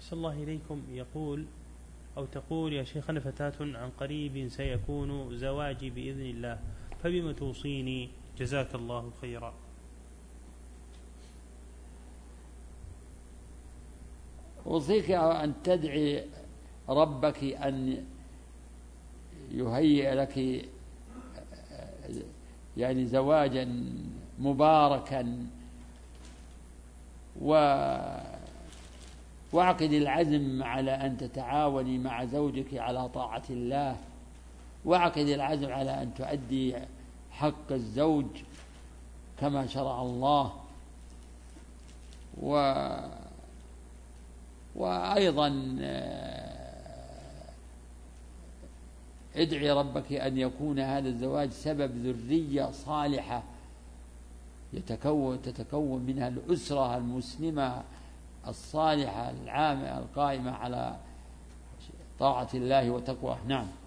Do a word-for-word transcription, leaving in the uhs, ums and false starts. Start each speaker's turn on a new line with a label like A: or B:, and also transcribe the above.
A: أحسن الله إليكم. يقول أو تقول: يا شيخنا فتاة عن قريب سيكون زواجي بإذن الله، فبما توصيني جزاك الله خيرا؟
B: أوصيك أن تدعي ربك أن يهيئ لك يعني زواجا مباركا، و واعقد العزم على أن تتعاوني مع زوجك على طاعة الله، واعقد العزم على أن تؤدي حق الزوج كما شرع الله، و وأيضا ادعي ربك أن يكون هذا الزواج سبب ذرية صالحة يتكون تتكون منها الأسرة المسلمة الصالحة العامة القائمة على طاعة الله وتقواه. نعم.